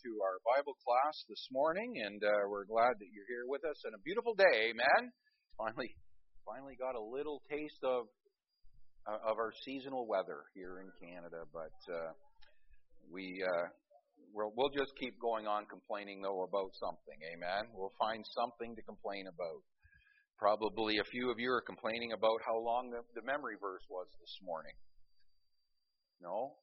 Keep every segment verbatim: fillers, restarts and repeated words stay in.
to our Bible class this morning, and uh, we're glad that you're here with us. And a beautiful day, amen. Finally, finally got a little taste of uh, of our seasonal weather here in Canada, but uh, we uh, we'll, we'll just keep going on complaining though about something, amen. We'll find something to complain about. Probably a few of you are complaining about how long the, the memory verse was this morning. No.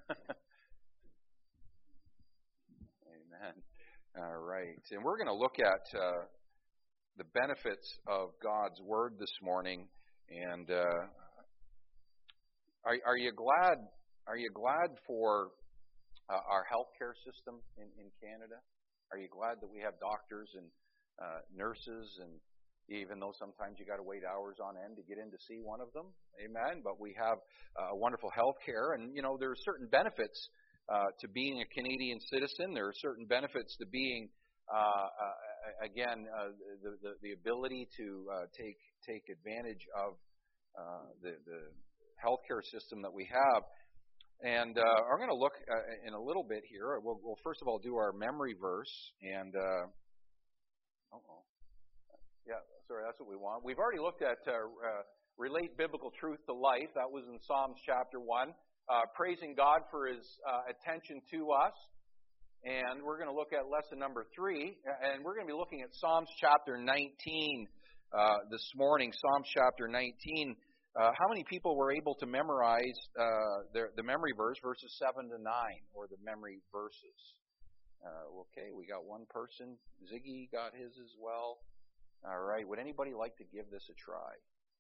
Amen. All right. And we're going to look at uh, the benefits of God's Word this morning. And uh, are, are you glad? Are you glad for uh, our healthcare system in, in Canada? Are you glad that we have doctors and uh, nurses, and even though sometimes you got to wait hours on end to get in to see one of them? Amen. But we have uh, wonderful healthcare, and you know there are certain benefits Uh, to being a Canadian citizen. There are certain benefits to being, uh, uh, again, uh, the, the the ability to uh, take take advantage of uh, the the healthcare system that we have. And uh, I'm going to look uh, in a little bit here. We'll, we'll first of all do our memory verse, and uh oh, yeah, sorry, that's what we want. We've already looked at uh, uh, relate biblical truth to life. That was in Psalms chapter one. Uh, praising God for His uh, attention to us. And we're going to look at lesson number three. And we're going to be looking at Psalms chapter nineteen uh, this morning. Psalms chapter nineteen. Uh, how many people were able to memorize uh, their, the memory verse, verses seven to nine, or the memory verses? Uh, okay, we got one person. Ziggy got his as well. All right. Would anybody like to give this a try?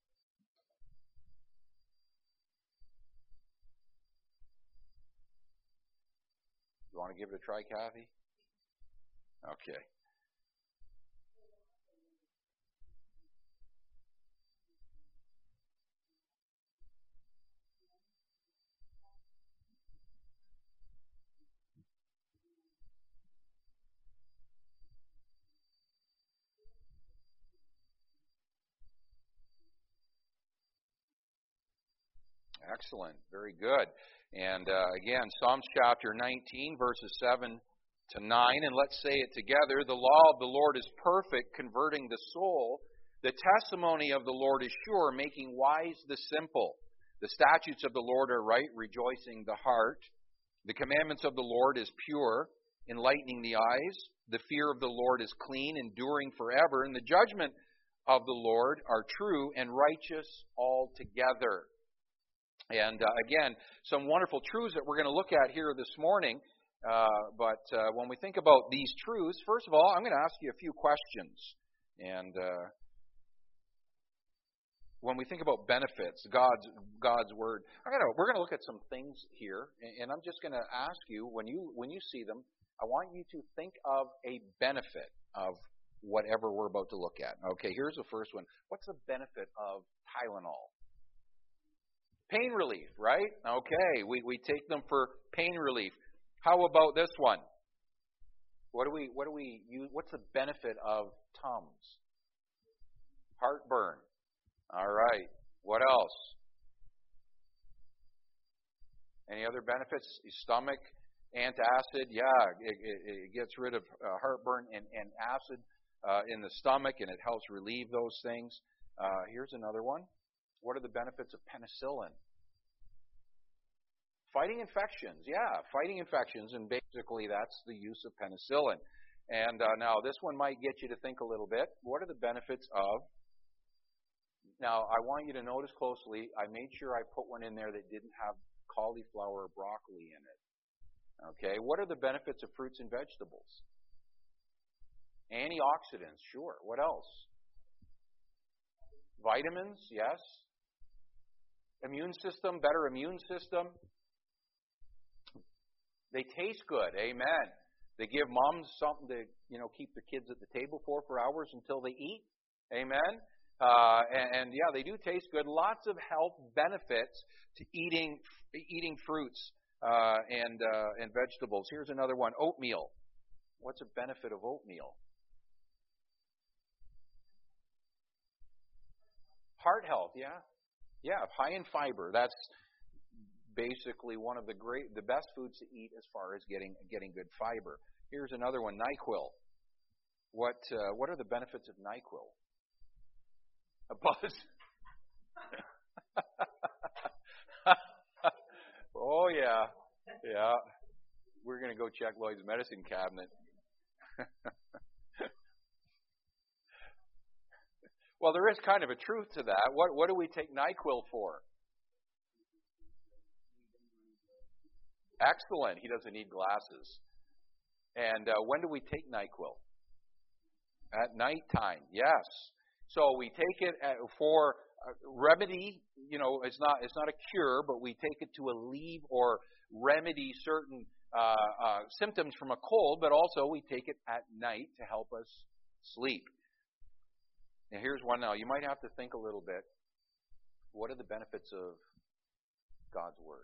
You want to give it a try, Kathy? Okay. Excellent. Very good. And uh, again, Psalms chapter nineteen, verses seven to nine. And let's say it together. The law of the Lord is perfect, converting the soul. The testimony of the Lord is sure, making wise the simple. The statutes of the Lord are right, rejoicing the heart. The commandments of the Lord is pure, enlightening the eyes. The fear of the Lord is clean, enduring forever. And the judgment of the Lord are true and righteous altogether. And uh, again, some wonderful truths that we're going to look at here this morning. Uh, but uh, when we think about these truths, first of all, I'm going to ask you a few questions. And uh, when we think about benefits, God's God's Word, I'm gonna, we're going to look at some things here. And I'm just going to ask you, when you when you see them, I want you to think of a benefit of whatever we're about to look at. Okay, here's the first one. What's the benefit of Tylenol? Pain relief, right? Okay, we, we take them for pain relief. How about this one? What do we what do we use? What's the benefit of Tums? Heartburn. All right. What else? Any other benefits? Stomach, antacid. Yeah, it, it, it gets rid of uh, heartburn and, and acid uh, in the stomach, and it helps relieve those things. Uh, here's another one. What are the benefits of penicillin? Fighting infections, yeah, fighting infections, and basically that's the use of penicillin. And uh, now this one might get you to think a little bit. What are the benefits of? Now I want you to notice closely, I made sure I put one in there that didn't have cauliflower or broccoli in it. Okay, what are the benefits of fruits and vegetables? Antioxidants, sure. What else? Vitamins, yes. Immune system, better immune system. They taste good, amen. They give moms something to, you know, keep the kids at the table for for hours until they eat, amen. Uh, and, and yeah, they do taste good. Lots of health benefits to eating eating fruits uh, and uh, and vegetables. Here's another one: oatmeal. What's a benefit of oatmeal? Heart health, yeah. Yeah, high in fiber. That's basically one of the great, the best foods to eat as far as getting getting good fiber. Here's another one, NyQuil. What uh, what are the benefits of NyQuil? A buzz. Oh yeah, yeah. We're going to go check Lloyd's medicine cabinet. Well, there is kind of a truth to that. What what do we take NyQuil for? Excellent. He doesn't need glasses. And uh, when do we take NyQuil? At nighttime. Yes. So we take it at, for uh, remedy. You know, it's not it's not a cure, but we take it to alleviate or remedy certain uh, uh, symptoms from a cold. But also we take it at night to help us sleep. Now here's one. Now you might have to think a little bit. What are the benefits of God's Word?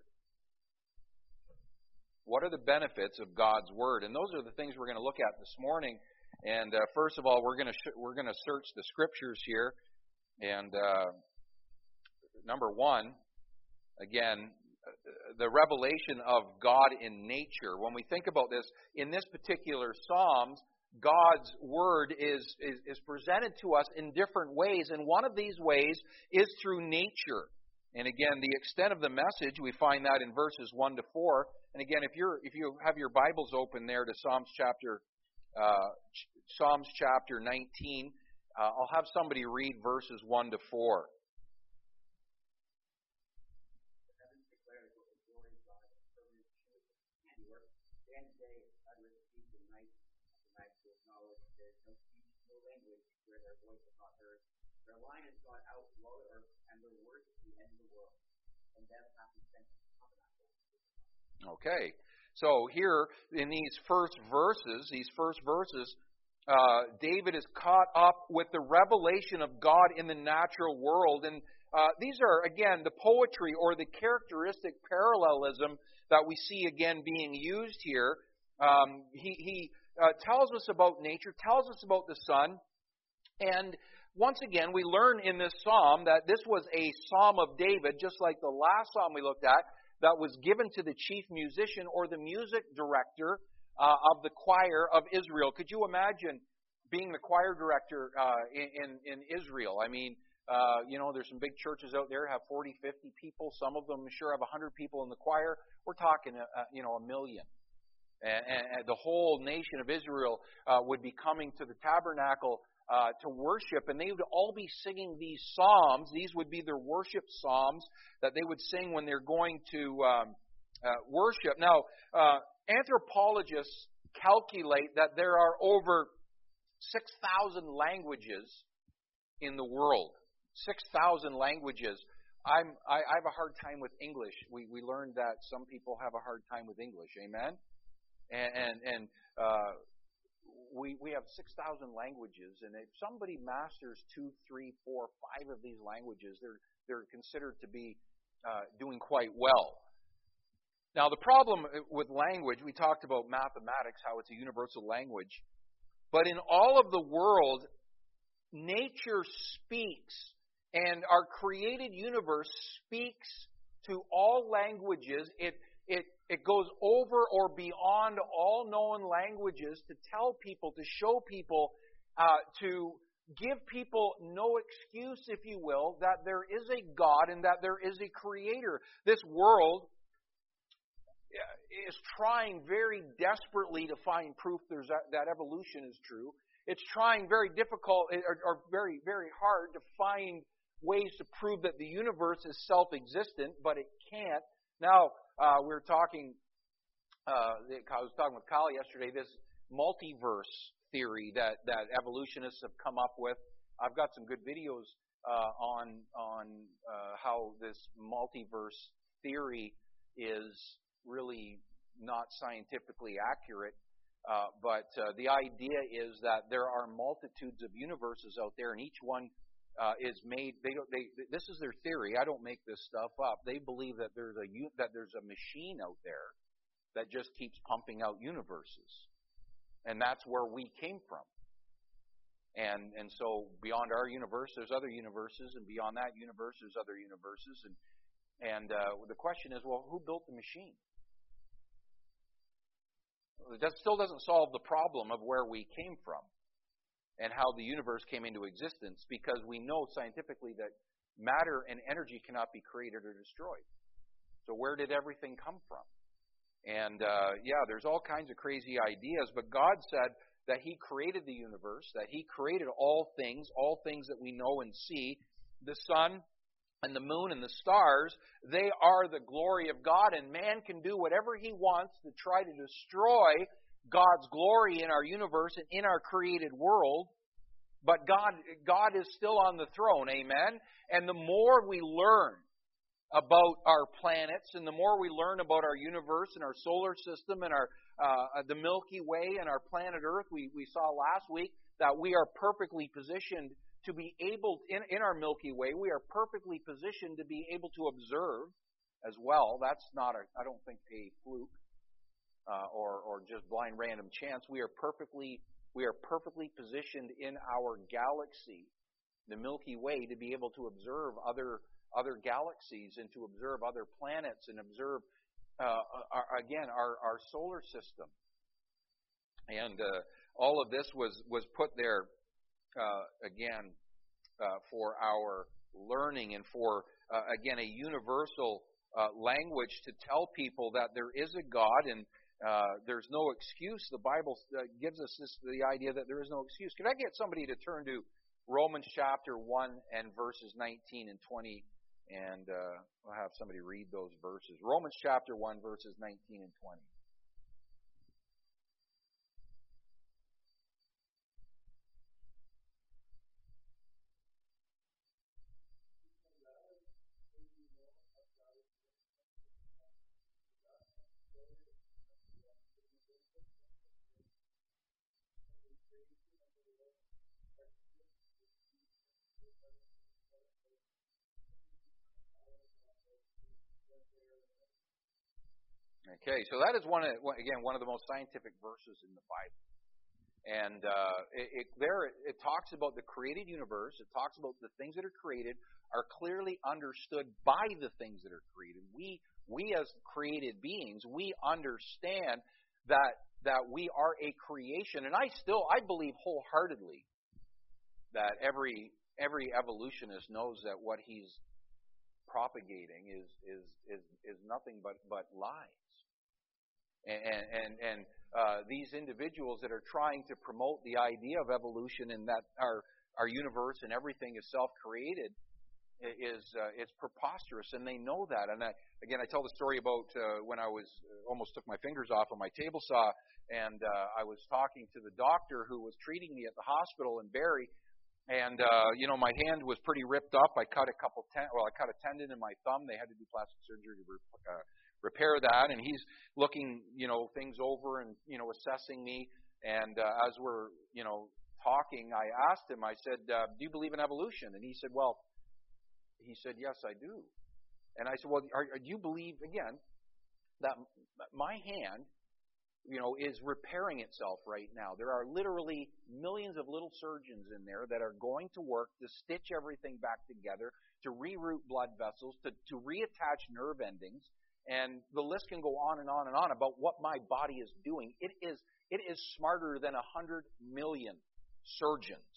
What are the benefits of God's Word? And those are the things we're going to look at this morning. And uh, first of all, we're going to sh- we're going to search the Scriptures here. And uh, number one, again, the revelation of God in nature. When we think about this, in this particular Psalms, God's Word is, is, is presented to us in different ways. And one of these ways is through nature. And again, the extent of the message, we find that in verses one to four. And again, if you're if you have your Bibles open there to Psalms chapter uh, Psalms chapter nineteen, uh, I'll have somebody read verses one to four. Their line has gone out below the earth, and their words to the end of the world. And death hath been sent to the tabernacle. Okay. So here in these first verses, these first verses, uh, David is caught up with the revelation of God in the natural world. And uh, these are, again, the poetry or the characteristic parallelism that we see again being used here. Um, he he uh, tells us about nature, tells us about the sun, and once again, we learn in this psalm that this was a psalm of David, just like the last psalm we looked at, that was given to the chief musician or the music director uh, of the choir of Israel. Could you imagine being the choir director uh, in, in, in Israel? I mean, uh, you know, there's some big churches out there have forty, fifty people. Some of them sure have one hundred people in the choir. We're talking, uh, you know, a million. And, and the whole nation of Israel uh, would be coming to the tabernacle Uh, to worship, and they would all be singing these psalms. These would be their worship psalms that they would sing when they're going to um, uh, worship. Now, uh, anthropologists calculate that there are over six thousand languages in the world. six thousand languages. I'm, I, I have a hard time with English. We, we learned that some people have a hard time with English. Amen? And, and, and uh, We we have six thousand languages, and if somebody masters two, three, four, five of these languages, they're they're considered to be uh, doing quite well. Now, the problem with language, we talked about mathematics, how it's a universal language, but in all of the world, nature speaks, and our created universe speaks to all languages. It It, it goes over or beyond all known languages to tell people, to show people, uh, to give people no excuse, if you will, that there is a God and that there is a Creator. This world is trying very desperately to find proof there's that, that evolution is true. It's trying very difficult or, or very, very hard to find ways to prove that the universe is self-existent, but it can't. Now, uh, we were talking, uh, I was talking with Kyle yesterday, this multiverse theory that, that evolutionists have come up with. I've got some good videos uh, on, on uh, how this multiverse theory is really not scientifically accurate. Uh, but uh, the idea is that there are multitudes of universes out there, and each one Uh, is made. They don't. They. This is their theory. I don't make this stuff up. They believe that there's a that there's a machine out there that just keeps pumping out universes, and that's where we came from. And and so beyond our universe, there's other universes, and beyond that universe, there's other universes. And and uh, the question is, well, who built the machine? It still doesn't solve the problem of where we came from and how the universe came into existence, because we know scientifically that matter and energy cannot be created or destroyed. So where did everything come from? And uh, yeah, there's all kinds of crazy ideas, but God said that He created the universe, that He created all things, all things that we know and see. The sun and the moon and the stars, they are the glory of God, and man can do whatever he wants to try to destroy God's glory in our universe and in our created world. But God, God is still on the throne, amen? And the more we learn about our planets, and the more we learn about our universe and our solar system and our uh, the Milky Way and our planet Earth, we, we saw last week that we are perfectly positioned to be able, in, in our Milky Way, we are perfectly positioned to be able to observe as well. That's not, a, I don't think, a fluke uh, or, or just blind random chance. We are perfectly, we are perfectly positioned in our galaxy, the Milky Way, to be able to observe other other galaxies and to observe other planets and observe, uh, our, again, our, our solar system. And uh, all of this was, was put there, uh, again, uh, for our learning and for, uh, again, a universal uh, language to tell people that there is a God and uh, there's no excuse. The Bible uh, gives us this, the idea that there is no excuse. Could I get somebody to turn to Romans chapter one and verses nineteen and twenty? And uh, I'll have somebody read those verses. Romans chapter one, verses nineteen and twenty. Okay, so that is one of, again, one of the most scientific verses in the Bible. And uh, it, it, there it talks about the created universe. It talks about the things that are created are clearly understood by the things that are created. We, we as created beings, we understand that that we are a creation. And I still, I believe wholeheartedly that every every evolutionist knows that what he's propagating is is is, is nothing but, but lies. And and, and uh, these individuals that are trying to promote the idea of evolution and that our our universe and everything is self-created is uh, it's preposterous, and they know that. And I, again, I tell the story about uh, when I was uh, almost took my fingers off of my table saw, and uh, I was talking to the doctor who was treating me at the hospital in Barrie. And, uh, you know, my hand was pretty ripped up. I cut a couple, ten- well, I cut a tendon in my thumb. They had to do plastic surgery to re- uh, repair that. And he's looking, you know, things over and, you know, assessing me. And uh, as we're, you know, talking, I asked him, I said, uh, do you believe in evolution? And he said, well, he said, yes, I do. And I said, well, are, do you believe, again, that my hand, you know, is repairing itself right now? There are literally millions of little surgeons in there that are going to work to stitch everything back together, to reroute blood vessels, to, to reattach nerve endings, and the list can go on and on and on about what my body is doing. It is it is smarter than a hundred million surgeons.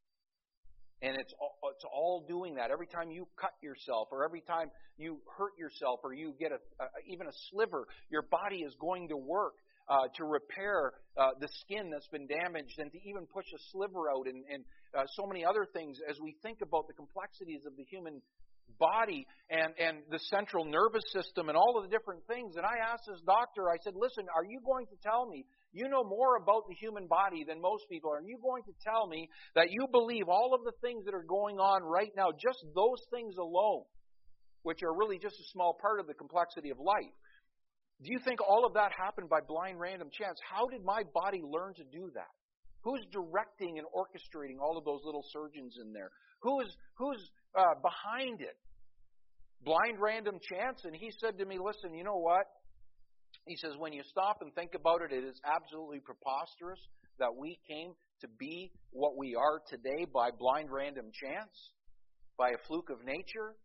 And it's all, it's all doing that. Every time you cut yourself, or every time you hurt yourself, or you get a, a even a sliver, your body is going to work Uh, to repair uh, the skin that's been damaged, and to even push a sliver out, and, and uh, so many other things as we think about the complexities of the human body and, and the central nervous system and all of the different things. And I asked this doctor, I said, listen, are you going to tell me you know more about the human body than most people? Are you going to tell me that you believe all of the things that are going on right now, just those things alone, which are really just a small part of the complexity of life? Do you think all of that happened by blind random chance? How did my body learn to do that? Who's directing and orchestrating all of those little surgeons in there? Who is who's uh, behind it? Blind random chance? And he said to me, listen, you know what? He says, when you stop and think about it, it is absolutely preposterous that we came to be what we are today by blind random chance, by a fluke of nature.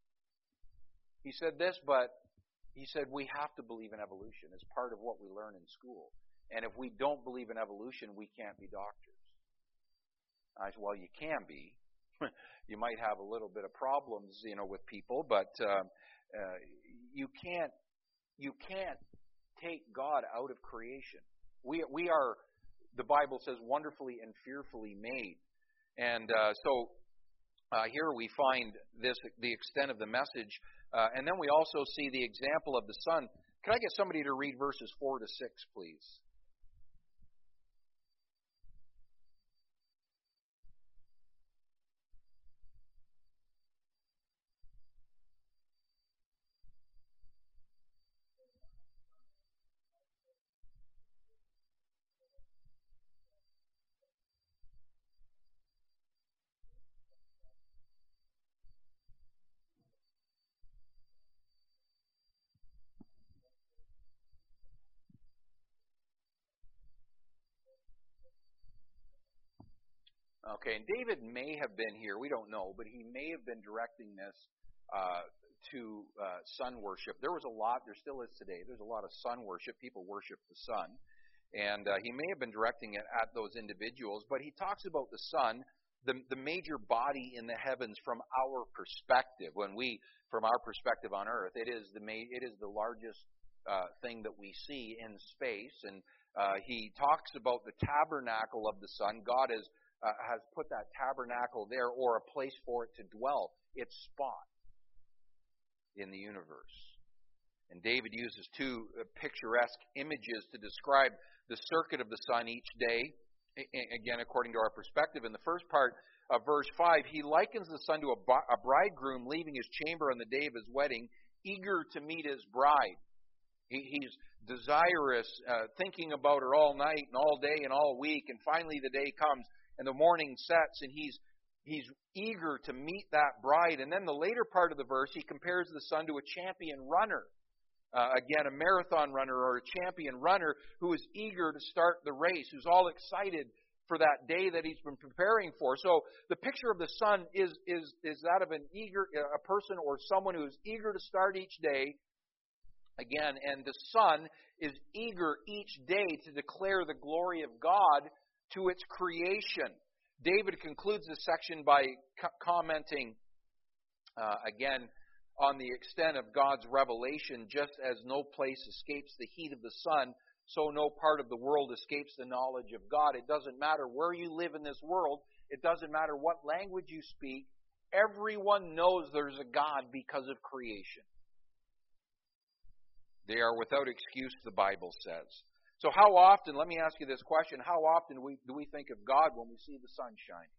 He said this, but he said we have to believe in evolution as part of what we learn in school. And if we don't believe in evolution, we can't be doctors. I said, well, you can be. You might have a little bit of problems, you know, with people, but uh, uh, you can't you can't take God out of creation. We we are, the Bible says, wonderfully and fearfully made, and uh, so uh, here we find this the extent of the message, uh, and then we also see the example of the Son. Can I get somebody to read verses four to six, please? Okay, and David may have been here, we don't know, but he may have been directing this uh, to uh, sun worship. There was a lot, there still is today, there's a lot of sun worship. People worship the sun. And uh, he may have been directing it at those individuals, but he talks about the sun, the, the major body in the heavens from our perspective. When we, from our perspective on earth, it is the, ma- it is the largest uh, thing that we see in space. And uh, he talks about the tabernacle of the sun. God is Uh, has put that tabernacle there, or a place for it to dwell, its spot in the universe. And David uses two uh, picturesque images to describe the circuit of the sun each day, again, according to our perspective. In the first part of verse five, he likens the sun to a, b- a bridegroom leaving his chamber on the day of his wedding, eager to meet his bride. He, he's desirous, uh, thinking about her all night and all day and all week, and finally the day comes, and the morning sets, and he's he's eager to meet that bride. And then the later part of the verse, he compares the sun to a champion runner. Uh, again, a marathon runner or a champion runner who is eager to start the race, who's all excited for that day that he's been preparing for. So the picture of the sun is is is that of an eager a person or someone who is eager to start each day. Again, and the sun is eager each day to declare the glory of God to its creation. David concludes this section by co- commenting uh, again on the extent of God's revelation. Just as no place escapes the heat of the sun, so no part of the world escapes the knowledge of God. It doesn't matter where you live in this world. It doesn't matter what language you speak. Everyone knows there's a God because of creation. They are without excuse, the Bible says. So how often, let me ask you this question, how often do we, do we think of God when we see the sun shining?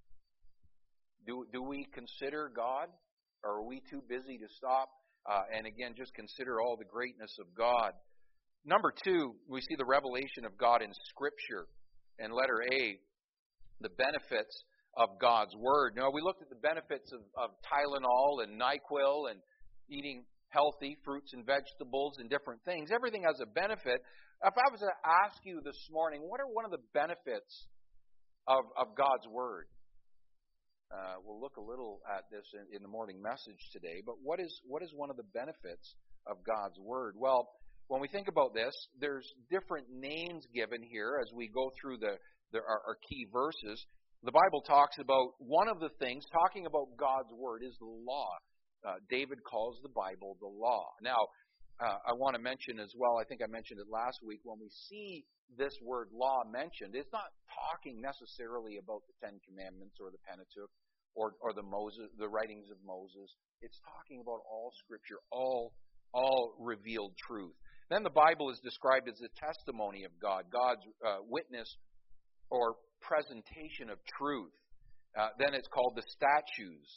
Do, do we consider God? Or are we too busy to stop uh, and again just consider all the greatness of God? Number two, we see the revelation of God in Scripture. And letter A, the benefits of God's Word. Now, we looked at the benefits of, of Tylenol and NyQuil and eating healthy fruits and vegetables and different things. Everything has a benefit. If I was to ask you this morning, what are one of the benefits of, of God's Word? Uh, we'll look a little at this in, in the morning message today, but what is what is one of the benefits of God's Word? Well, when we think about this, there's different names given here as we go through the, the our, our key verses. The Bible talks about one of the things, talking about God's Word, is the law. Uh, David calls the Bible the law. Now, Uh, I want to mention as well, I think I mentioned it last week, when we see this word law mentioned, it's not talking necessarily about the Ten Commandments or the Pentateuch or, or the Moses, the writings of Moses. It's talking about all Scripture, all, all revealed truth. Then the Bible is described as the testimony of God, God's uh, witness or presentation of truth. Uh, then it's called the statutes,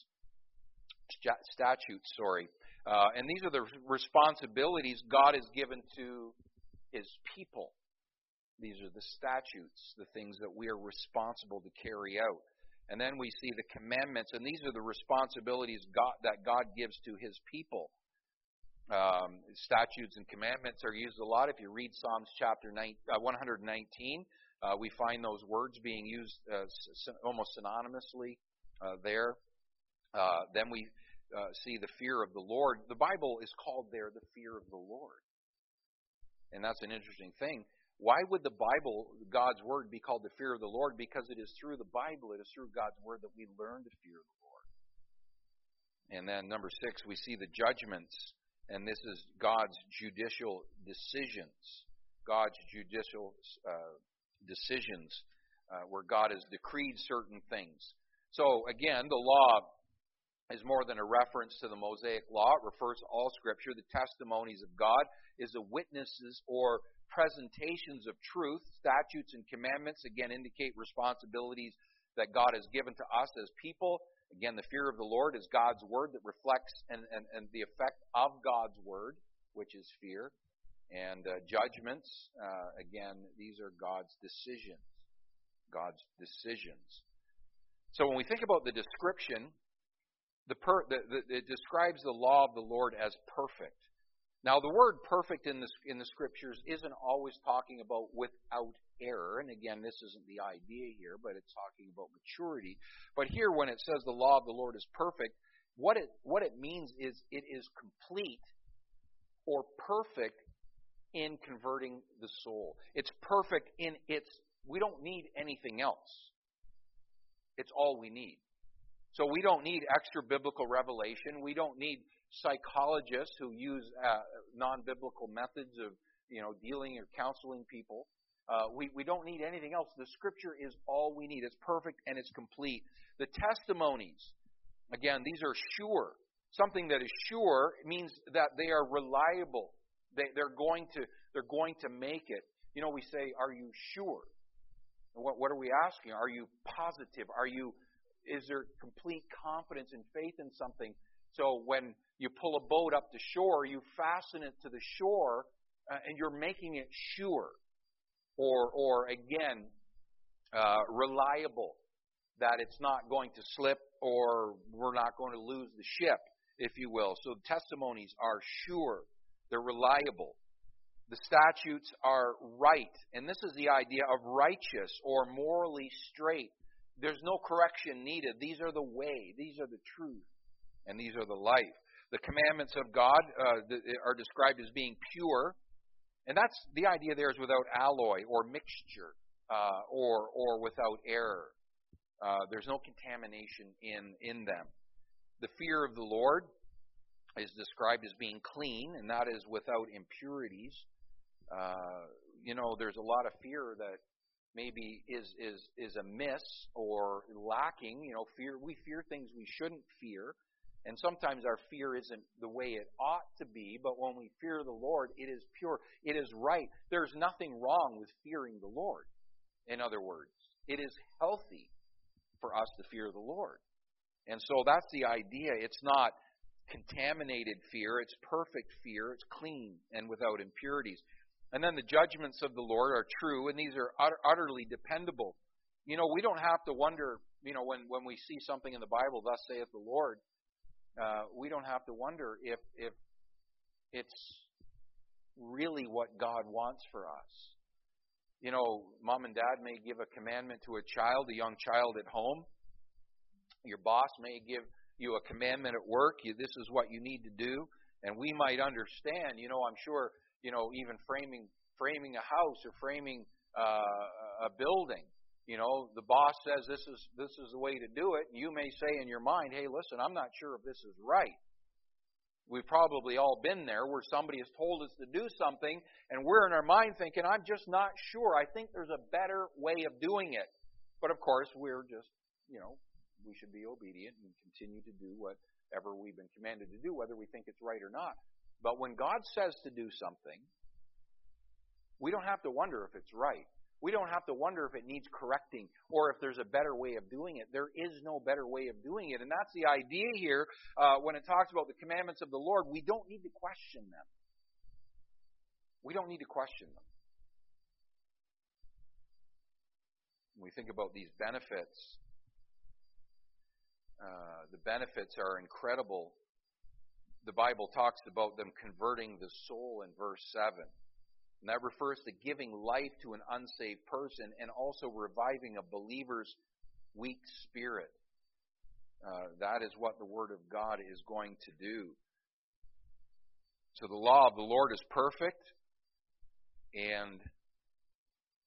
statutes, sorry. Uh, and these are the responsibilities God has given to His people. These are the statutes, the things that we are responsible to carry out. And then we see the commandments, and these are the responsibilities God, that God gives to His people. Um, statutes and commandments are used a lot. If you read Psalms chapter nine, uh, one nineteen, uh, we find those words being used uh, almost synonymously uh, there. Uh, then we Uh, see the fear of the Lord. The Bible is called there the fear of the Lord. And that's an interesting thing. Why would the Bible, God's Word, be called the fear of the Lord? Because it is through the Bible, it is through God's Word that we learn to fear the Lord. And then number six, we see the judgments, and this is God's judicial decisions. God's judicial uh, decisions uh, where God has decreed certain things. So again, the law is more than a reference to the Mosaic law. It refers to all Scripture. The testimonies of God is the witnesses or presentations of truth. Statutes and commandments, again, indicate responsibilities that God has given to us as people. Again, the fear of the Lord is God's Word that reflects and, and, and the effect of God's Word, which is fear. And uh, judgments, uh, again, these are God's decisions. God's decisions. So when we think about the description, the, per, the, the it describes the law of the Lord as perfect. Now, the word perfect in the, in the Scriptures isn't always talking about without error. And again, this isn't the idea here, but it's talking about maturity. But here, when it says the law of the Lord is perfect, what it, what it means is it is complete or perfect in converting the soul. It's perfect in its, we don't need anything else. It's all we need. So we don't need extra biblical revelation. We don't need psychologists who use uh, non-biblical methods of, you know, dealing or counseling people. Uh, we, we don't need anything else. The Scripture is all we need. It's perfect and it's complete. The testimonies, again, these are sure. Something that is sure means that they are reliable. They, they're going to they're going to make it. You know, we say, "Are you sure?" And what what are we asking? Are you positive? Are you? Is there complete confidence and faith in something? So when you pull a boat up to shore, you fasten it to the shore, uh, and you're making it sure, or or again, uh, reliable, that it's not going to slip, or we're not going to lose the ship, if you will. So testimonies are sure. They're reliable. The statutes are right. And this is the idea of righteous or morally straight. There's no correction needed. These are the way. These are the truth. And these are the life. The commandments of God uh, are described as being pure. And that's the idea there is without alloy or mixture uh, or, or without error. Uh, there's no contamination in, in them. The fear of the Lord is described as being clean, and that is without impurities. Uh, you know, there's a lot of fear that maybe is is is amiss or lacking. You know, fear we fear things we shouldn't fear, and sometimes our fear isn't the way it ought to be. But when we fear the Lord, it is pure. It is right. There's nothing wrong with fearing the Lord. In other words, it is healthy for us to fear the Lord, and so that's the idea. It's not contaminated fear. It's perfect fear. It's clean and without impurities. And then the judgments of the Lord are true, and these are utter, utterly dependable. You know, we don't have to wonder, you know, when, when we see something in the Bible, thus saith the Lord, uh, we don't have to wonder if if it's really what God wants for us. You know, mom and dad may give a commandment to a child, a young child at home. Your boss may give you a commandment at work. You, this is what you need to do. And we might understand, you know, I'm sure, you know, even framing framing a house or framing uh, a building, you know, the boss says this is this is the way to do it. And you may say in your mind, hey, listen, I'm not sure if this is right. We've probably all been there where somebody has told us to do something and we're in our mind thinking, I'm just not sure. I think there's a better way of doing it. But of course, we're just, you know, we should be obedient and continue to do whatever we've been commanded to do, whether we think it's right or not. But when God says to do something, we don't have to wonder if it's right. We don't have to wonder if it needs correcting or if there's a better way of doing it. There is no better way of doing it. And that's the idea here uh, when it talks about the commandments of the Lord. We don't need to question them. We don't need to question them. When we think about these benefits, Uh, the benefits are incredible. The Bible talks about them converting the soul in verse seven. And that refers to giving life to an unsaved person and also reviving a believer's weak spirit. Uh, that is what the Word of God is going to do. So the law of the Lord is perfect, and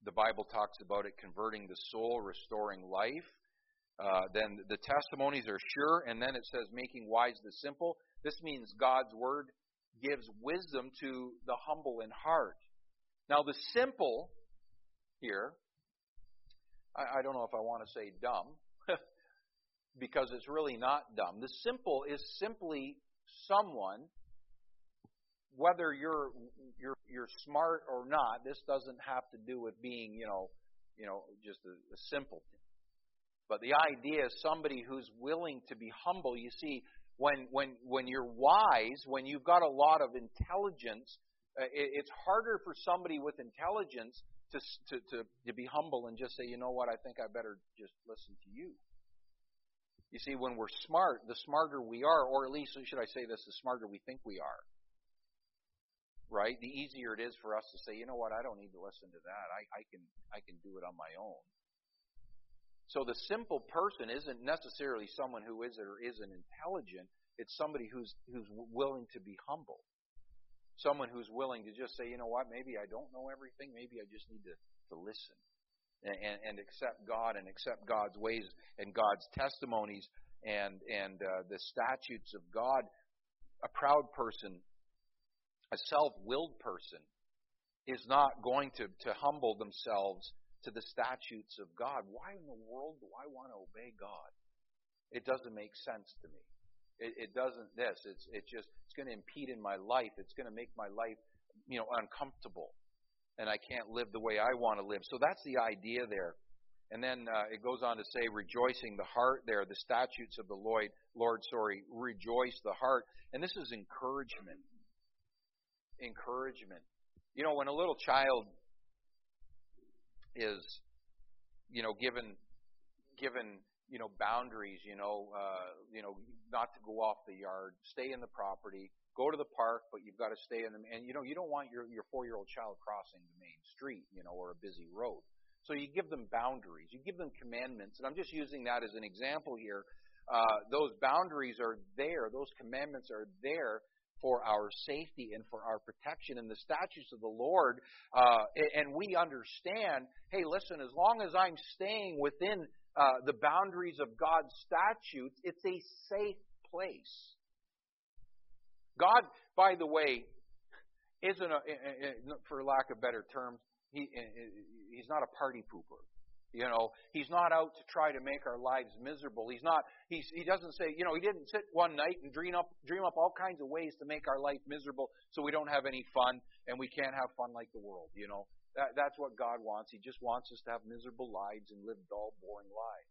the Bible talks about it converting the soul, restoring life. Uh, then the testimonies are sure, and then it says making wise the simple. This means God's word gives wisdom to the humble in heart. Now the simple here, I, I don't know if I want to say dumb, because it's really not dumb. The simple is simply someone, whether you're you're you're smart or not. This doesn't have to do with being, you know, you know, just a, a simpleton. But the idea is somebody who's willing to be humble. You see, when when when you're wise, when you've got a lot of intelligence, uh, it, it's harder for somebody with intelligence to, to to to be humble and just say, you know what, I think I better just listen to you. You see, when we're smart, the smarter we are, or at least, should I say this, the smarter we think we are, right? The easier it is for us to say, you know what, I don't need to listen to that. I, I can I can do it on my own. So the simple person isn't necessarily someone who is or isn't intelligent. It's somebody who's who's willing to be humble. Someone who's willing to just say, you know what, maybe I don't know everything. Maybe I just need to, to listen and, and, and accept God and accept God's ways and God's testimonies and, and uh, the statutes of God. A proud person, a self-willed person, is not going to, to humble themselves to the statutes of God. Why in the world do I want to obey God? It doesn't make sense to me. It, it doesn't this. It's it just it's going to impede in my life. It's going to make my life, you know, uncomfortable, and I can't live the way I want to live. So that's the idea there. And then uh, it goes on to say, rejoicing the heart there, the statutes of the Lord, Lord, sorry, rejoice the heart. And this is encouragement. Encouragement. You know, when a little child is, you know, given, given, you know, boundaries, you know, uh, you know, not to go off the yard, stay in the property, go to the park, but you've got to stay in the, and you know, you don't want your, your four-year-old child crossing the main street, you know, or a busy road. So you give them boundaries, you give them commandments, and I'm just using that as an example here. Uh, those boundaries are there, those commandments are there for our safety and for our protection and the statutes of the Lord. Uh, and we understand, hey, listen, as long as I'm staying within uh, the boundaries of God's statutes, it's a safe place. God, by the way, isn't, a, for lack of better terms, he, he's not a party pooper. You know, he's not out to try to make our lives miserable. He's not. He's, he doesn't say. You know, he didn't sit one night and dream up, dream up all kinds of ways to make our life miserable, so we don't have any fun and we can't have fun like the world. You know, that, that's what God wants. He just wants us to have miserable lives and live dull, boring lives.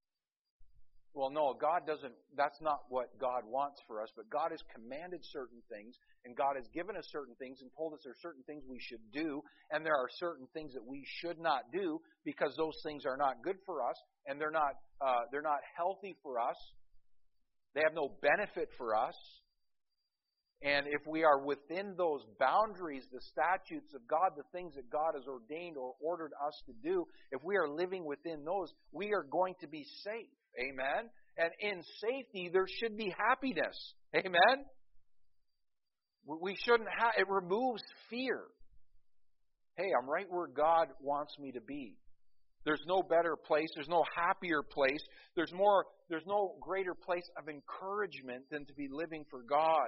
Well, no, God doesn't. That's not what God wants for us. But God has commanded certain things, and God has given us certain things and told us there are certain things we should do, and there are certain things that we should not do because those things are not good for us, and they're not uh, they're not healthy for us. They have no benefit for us. And if we are within those boundaries, the statutes of God, the things that God has ordained or ordered us to do, if we are living within those, we are going to be safe. Amen? And in safety, there should be happiness. Amen? We shouldn't have, it removes fear. Hey, I'm right where God wants me to be. There's no better place. There's no happier place. There's more, there's no greater place of encouragement than to be living for God.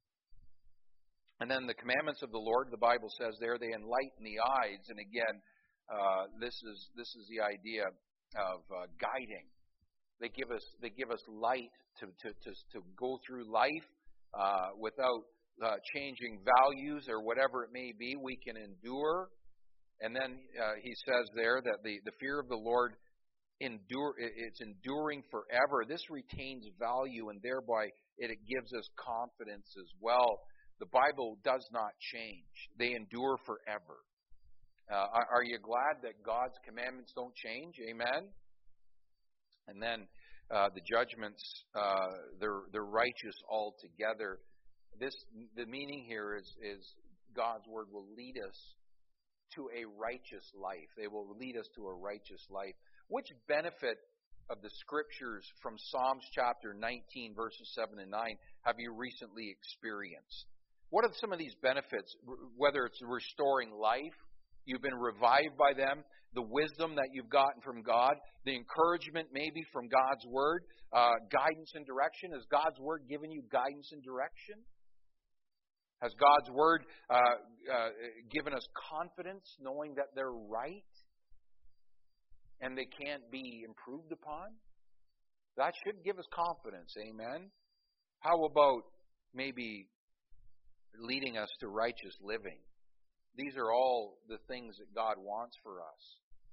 And then the commandments of the Lord, the Bible says there, they enlighten the eyes. And again, uh, this is this is the idea of uh, guiding. They give us they give us light to to to, to go through life uh, without uh, changing values or whatever it may be. We can endure. And then uh, he says there that the, the fear of the Lord endure it's enduring forever. This retains value, and thereby it, it gives us confidence as well. The Bible does not change. They endure forever. Uh, are, are you glad that God's commandments don't change? Amen? And then uh, the judgments, uh, they're, they're righteous altogether. This, the meaning here is, is God's Word will lead us to a righteous life. They will lead us to a righteous life. Which benefit of the Scriptures from Psalms chapter nineteen, verses seven and nine, have you recently experienced? What are some of these benefits, whether it's restoring life, You've been revived by them. The wisdom that you've gotten from God, the encouragement maybe from God's Word, uh, guidance and direction. Has God's Word given you guidance and direction? Has God's Word uh, uh, given us confidence, knowing that they're right and they can't be improved upon? That should give us confidence, amen? How about maybe leading us to righteous living? These are all the things that God wants for us.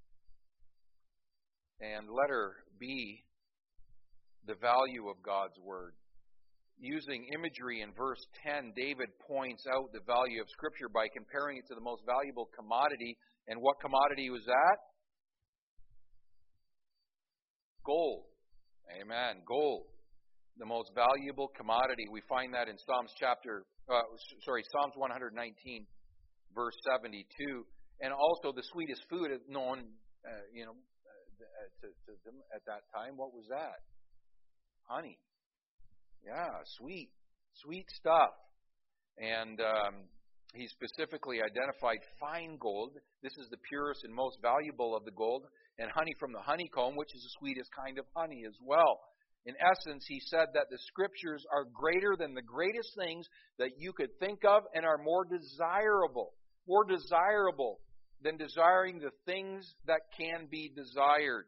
And letter B, the value of God's Word. Using imagery in verse ten, David points out the value of Scripture by comparing it to the most valuable commodity. And what commodity was that? Gold. Amen. Gold. The most valuable commodity. We find that in Psalms chapter, uh, sorry, Psalms one nineteen, verse seventy-two. And also the sweetest food known, uh, you know, uh, to, to them at that time. What was that? Honey. Yeah, sweet, sweet stuff. And um, he specifically identified fine gold. This is the purest and most valuable of the gold. And honey from the honeycomb, which is the sweetest kind of honey as well. In essence, he said that the Scriptures are greater than the greatest things that you could think of and are more desirable. More desirable than desiring the things that can be desired.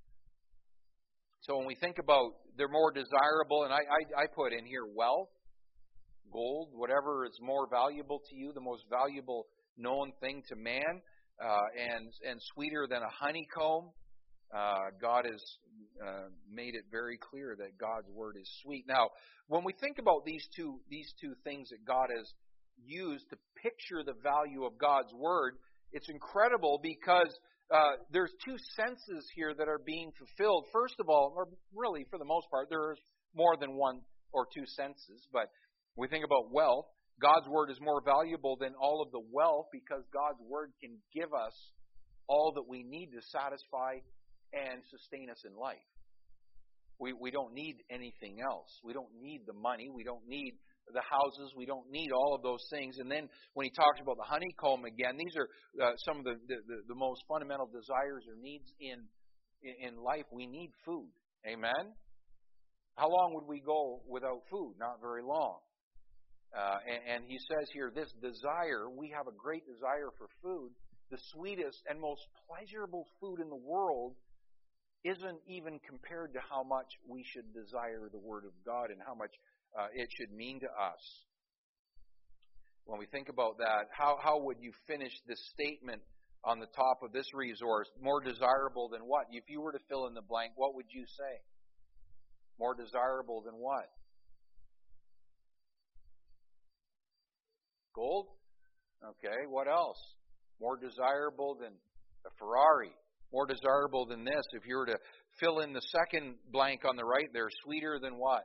So when we think about they're more desirable, and I, I, I put in here wealth, gold, whatever is more valuable to you, the most valuable known thing to man, uh, and and sweeter than a honeycomb. Uh, God has uh, made it very clear that God's Word is sweet. Now, when we think about these two these two things that God has used to picture the value of God's Word, it's incredible because uh, there's two senses here that are being fulfilled. First of all, or really for the most part, there's more than one or two senses. But when we think about wealth, God's Word is more valuable than all of the wealth because God's Word can give us all that we need to satisfy and sustain us in life. We we don't need anything else. We don't need the money. We don't need the houses. We don't need all of those things. And then when he talks about the honeycomb again, these are uh, some of the, the, the most fundamental desires or needs in in life. We need food. Amen? How long would we go without food? Not very long. Uh, and, and he says here, this desire, we have a great desire for food. The sweetest and most pleasurable food in the world isn't even compared to how much we should desire the Word of God and how much uh, it should mean to us. When we think about that, how, how would you finish this statement on the top of this resource? More desirable than what? If you were to fill in the blank, what would you say? More desirable than what? Gold? Okay, what else? More desirable than a Ferrari. More desirable than this. If you were to fill in the second blank on the right there, sweeter than what?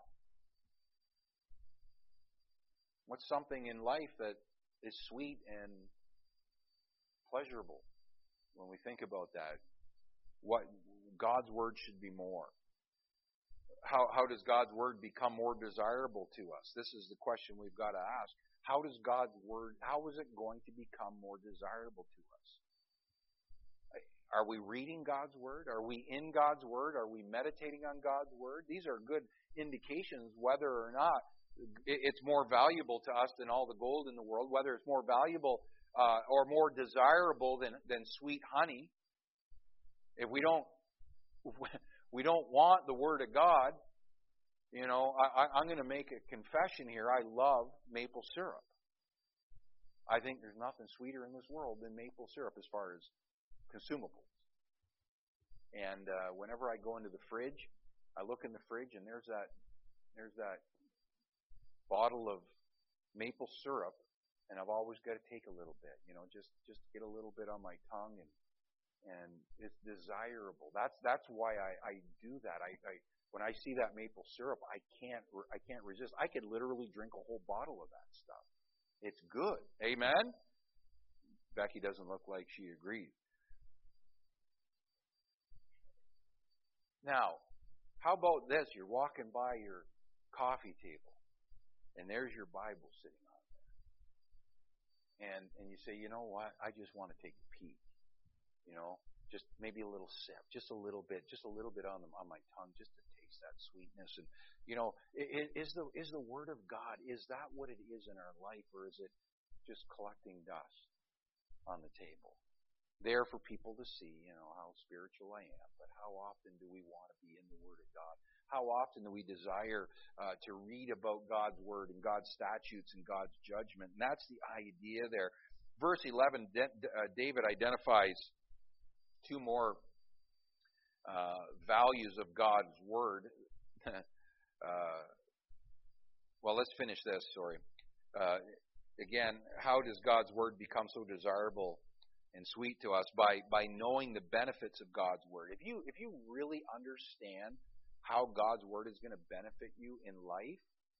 What's something in life that is sweet and pleasurable when we think about that? What God's Word should be more. How, how does God's Word become more desirable to us? This is the question we've got to ask. How does God's Word, how is it going to become more desirable to us? Are we reading God's Word? Are we in God's Word? Are we meditating on God's Word? These are good indications whether or not it's more valuable to us than all the gold in the world, whether it's more valuable uh, or more desirable than, than sweet honey. If we don't we don't want the Word of God, you know, I, I'm going to make a confession here. I love maple syrup. I think there's nothing sweeter in this world than maple syrup as far as consumables. And uh, whenever I go into the fridge, I look in the fridge and there's that there's that bottle of maple syrup, and I've always got to take a little bit, you know, just just get a little bit on my tongue, and and it's desirable. That's that's why I, I do that. I, I when I see that maple syrup, I can't I can't resist. I could literally drink a whole bottle of that stuff. It's good. Amen? Becky doesn't look like she agrees. Now, how about this? You're walking by your coffee table, and there's your Bible sitting on and and you say, you know what, I just want to take a peek, you know, just maybe a little sip, just a little bit, just a little bit on the, on my tongue, just to taste that sweetness. And you know, is the is the Word of God, is that what it is in our life, or is it just collecting dust on the table, there for people to see, you know, how spiritual I am? But how often do we want to be in the Word of God? How often do we desire uh, to read about God's Word and God's statutes and God's judgment? And that's the idea there. Verse eleven, David identifies two more uh, values of God's Word. uh, well, let's finish this, sorry. Uh, again, how does God's Word become so desirable and sweet to us? By by knowing the benefits of God's Word. If you if you really understand how God's Word is going to benefit you in life,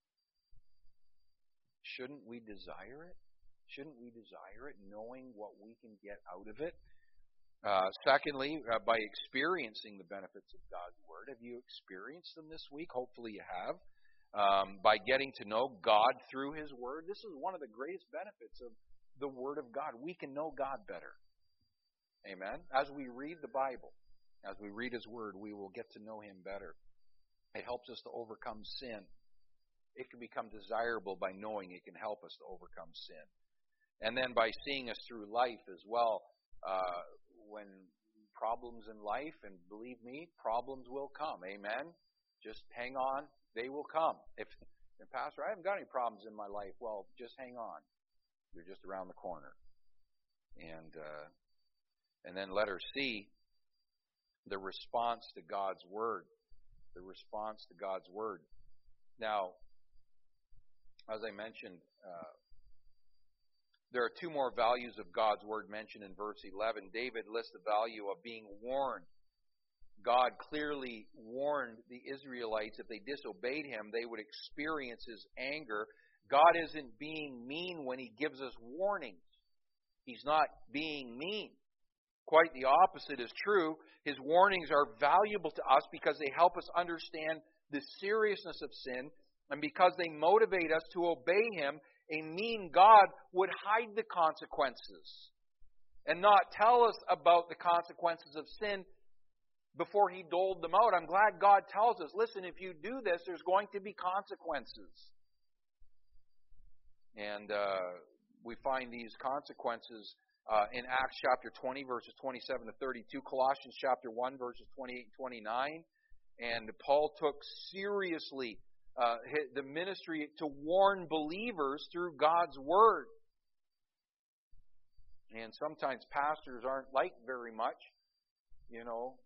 shouldn't we desire it? Shouldn't we desire it, knowing what we can get out of it? Uh, secondly, uh, by experiencing the benefits of God's Word. Have you experienced them this week? Hopefully you have. Um, by getting to know God through His Word. This is one of the greatest benefits of the Word of God. We can know God better. Amen? As we read the Bible, as we read His Word, we will get to know Him better. It helps us to overcome sin. It can become desirable by knowing it can help us to overcome sin. And then by seeing us through life as well. Uh, when problems in life, and believe me, problems will come. Amen? Just hang on. They will come. If, if Pastor, I haven't got any problems in my life, well, just hang on. They're just around the corner. And uh, and then letter C, the response to God's Word. The response to God's Word. Now, as I mentioned, uh, there are two more values of God's Word mentioned in verse eleven. David lists the value of being warned. God clearly warned the Israelites if they disobeyed Him, they would experience His anger. God isn't being mean when He gives us warnings. He's not being mean. Quite the opposite is true. His warnings are valuable to us because they help us understand the seriousness of sin, and because they motivate us to obey Him. A mean God would hide the consequences and not tell us about the consequences of sin before He doled them out. I'm glad God tells us, listen, if you do this, there's going to be consequences. And uh, we find these consequences Uh, in Acts chapter twenty, verses twenty-seven to thirty-two, Colossians chapter one, verses twenty-eight and twenty-nine. And Paul took seriously uh, the ministry to warn believers through God's Word. And sometimes pastors aren't liked very much, you know,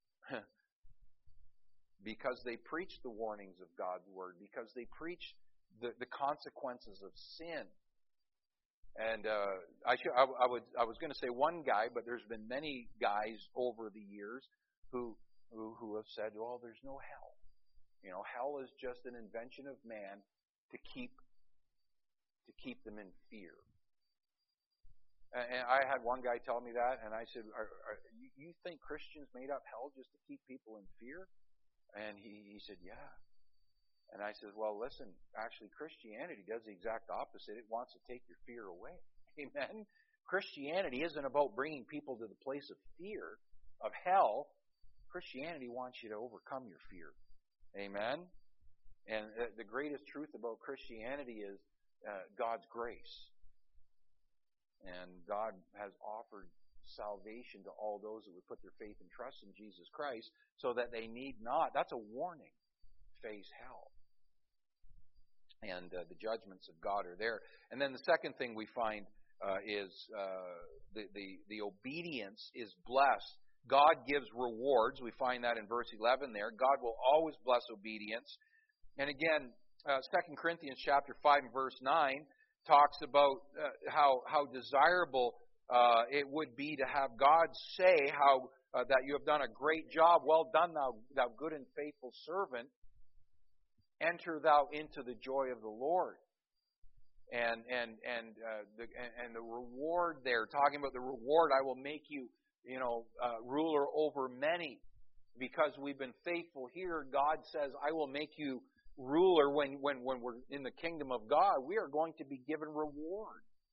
because they preach the warnings of God's Word, because they preach the, the consequences of sin. And uh, I, should, I, I, would, I was going to say one guy, but there's been many guys over the years who, who who have said, well, there's no hell. You know, hell is just an invention of man to keep to keep them in fear. And, and I had one guy tell me that, and I said, are, are, you, you think Christians made up hell just to keep people in fear? And he, he said, yeah. And I said, well, listen, actually Christianity does the exact opposite. It wants to take your fear away. Amen? Christianity isn't about bringing people to the place of fear, of hell. Christianity wants you to overcome your fear. Amen? And the greatest truth about Christianity is uh, God's grace. And God has offered salvation to all those that would put their faith and trust in Jesus Christ so that they need not, that's a warning, face hell. And uh, the judgments of God are there. And then the second thing we find uh, is uh, the, the, the obedience is blessed. God gives rewards. We find that in verse eleven there. God will always bless obedience. And again, uh, Second Corinthians chapter five and verse nine talks about uh, how, how desirable uh, it would be to have God say how uh, that you have done a great job. Well done, thou, thou good and faithful servant. Enter thou into the joy of the Lord. And and and uh, the and, and the reward there, talking about the reward, I will make you, you know, uh, ruler over many. Because we've been faithful here, God says, I will make you ruler when, when, when we're in the kingdom of God. We are going to be given reward.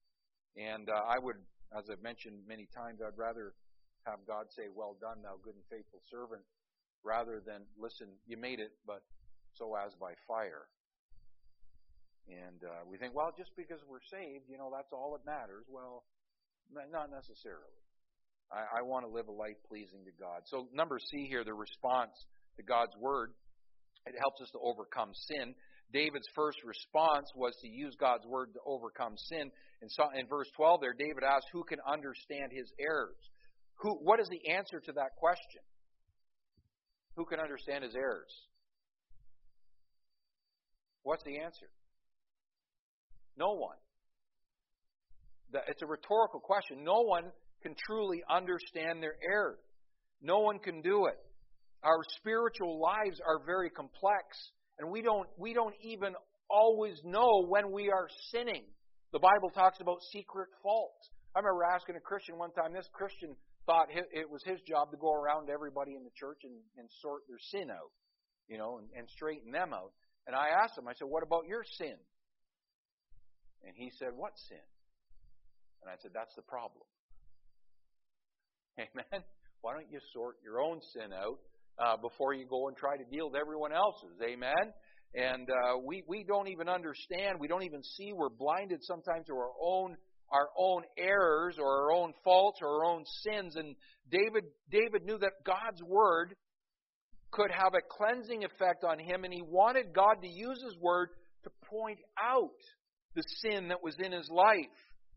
And uh, I would, as I've mentioned many times, I'd rather have God say, "Well done, thou good and faithful servant," rather than, "Listen, you made it, but so as by fire." And uh, we think, well, just because we're saved, you know, that's all that matters. Well, not necessarily. I, I want to live a life pleasing to God. So number C here, the response to God's Word. It helps us to overcome sin. David's first response was to use God's Word to overcome sin. In, so, in verse twelve there, David asked, who can understand his errors? Who? What is the answer to that question? Who can understand his errors? What's the answer? No one. It's a rhetorical question. No one can truly understand their error. No one can do it. Our spiritual lives are very complex, and we don't we don't even always know when we are sinning. The Bible talks about secret faults. I remember asking a Christian one time, this Christian thought it was his job to go around to everybody in the church and, and sort their sin out, you know, and, and straighten them out. And I asked him, I said, what about your sin? And he said, what sin? And I said, that's the problem. Amen? Why don't you sort your own sin out uh, before you go and try to deal with everyone else's? Amen? And uh, we, we don't even understand, we don't even see, we're blinded sometimes to our own our own errors or our own faults or our own sins. And David David knew that God's Word could have a cleansing effect on him, and he wanted God to use His Word to point out the sin that was in his life.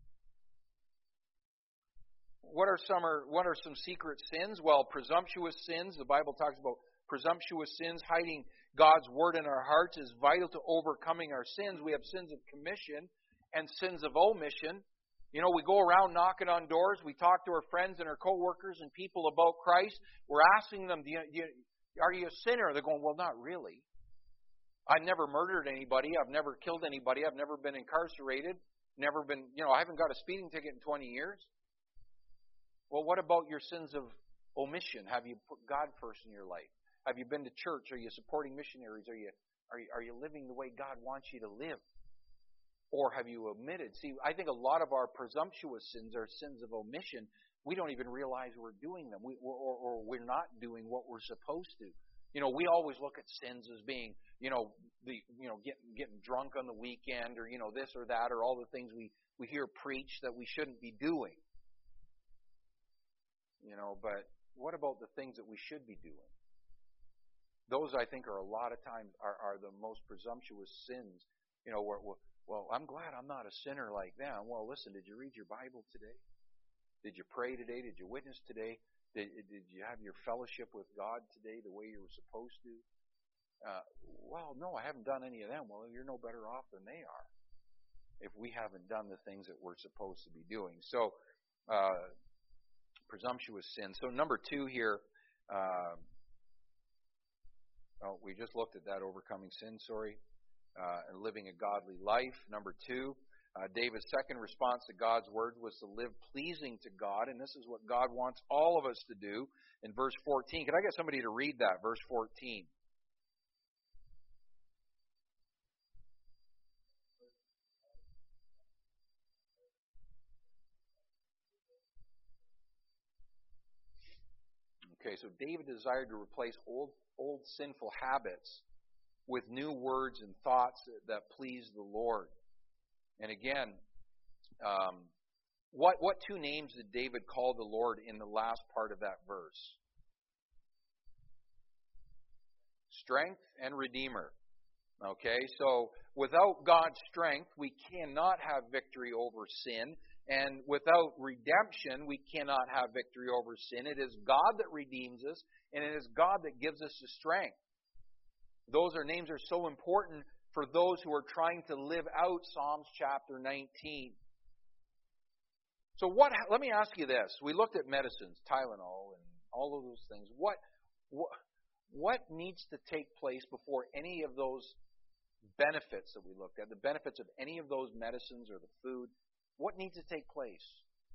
What are some are, what are some secret sins? Well, presumptuous sins. The Bible talks about presumptuous sins. Hiding God's Word in our hearts is vital to overcoming our sins. We have sins of commission and sins of omission. You know, we go around knocking on doors. We talk to our friends and our coworkers and people about Christ. We're asking them, do you, do you, are you a sinner? They're going, well, not really. I've never murdered anybody. I've never killed anybody. I've never been incarcerated. Never been, you know, I haven't got a speeding ticket in twenty years. Well, what about your sins of omission? Have you put God first in your life? Have you been to church? Are you supporting missionaries? Are you are you, are you living the way God wants you to live? Or have you omitted? See, I think a lot of our presumptuous sins are sins of omission. We don't even realize we're doing them, we, or, or we're not doing what we're supposed to. You know, we always look at sins as being, you know, the you know getting getting drunk on the weekend, or you know this or that, or all the things we we hear preached that we shouldn't be doing. You know, but what about the things that we should be doing? Those, I think, are a lot of times are, are the most presumptuous sins. You know, where, where, well, I'm glad I'm not a sinner like them. Well, listen, did you read your Bible today? Did you pray today? Did you witness today? Did, did you have your fellowship with God today the way you were supposed to? Uh, well, no, I haven't done any of them. Well, you're no better off than they are if we haven't done the things that we're supposed to be doing. So, uh, presumptuous sin. So number two here, uh, oh, we just looked at that, overcoming sin, sorry, uh, and living a godly life. Number two, uh, David's second response to God's Word was to live pleasing to God, and this is what God wants all of us to do in verse fourteen. Can I get somebody to read that, verse fourteen? Okay, so David desired to replace old old sinful habits with new words and thoughts that please the Lord. And again, um, what what two names did David call the Lord in the last part of that verse? Strength and Redeemer. Okay, so without God's strength, we cannot have victory over sin. And without redemption, we cannot have victory over sin. It is God that redeems us, and it is God that gives us the strength. Those are names are so important for those who are trying to live out Psalms chapter nineteen. So what? Let me ask you this. We looked at medicines, Tylenol, and all of those things. What, what, what needs to take place before any of those benefits that we looked at, the benefits of any of those medicines or the food, what needs to take place?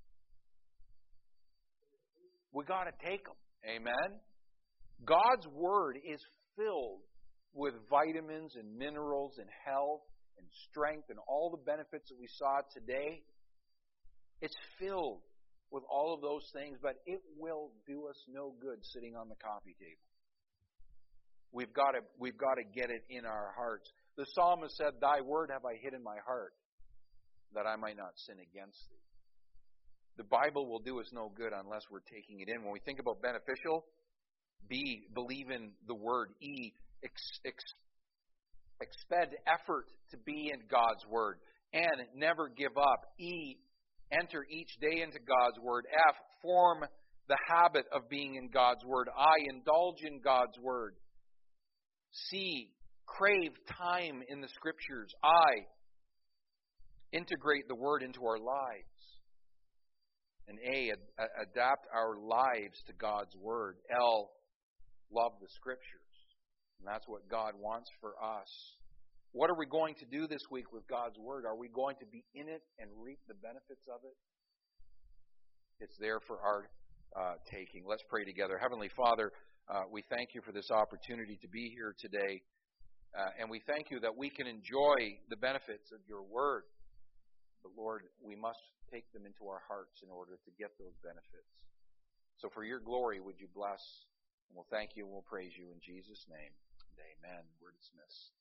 We got to take them. Amen? God's Word is filled with vitamins and minerals and health and strength and all the benefits that we saw today. It's filled with all of those things, but it will do us no good sitting on the coffee table. We've got to, we've got to get it in our hearts. The psalmist said, "Thy word have I hid in my heart, that I might not sin against thee." The Bible will do us no good unless we're taking it in. When we think about beneficial, B, believe in the Word. E, ex, ex, expend effort to be in God's Word. N, never give up. E, enter each day into God's Word. F, form the habit of being in God's Word. I, indulge in God's Word. C, crave time in the Scriptures. I, integrate the Word into our lives. And A, ad- adapt our lives to God's Word. L, love the Scriptures. And that's what God wants for us. What are we going to do this week with God's Word? Are we going to be in it and reap the benefits of it? It's there for our uh, taking. Let's pray together. Heavenly Father, uh, we thank you for this opportunity to be here today. Uh, and we thank you that we can enjoy the benefits of your Word. But Lord, we must take them into our hearts in order to get those benefits. So for your glory, would you bless? And we'll thank you and we'll praise you in Jesus' name. And amen. We're dismissed.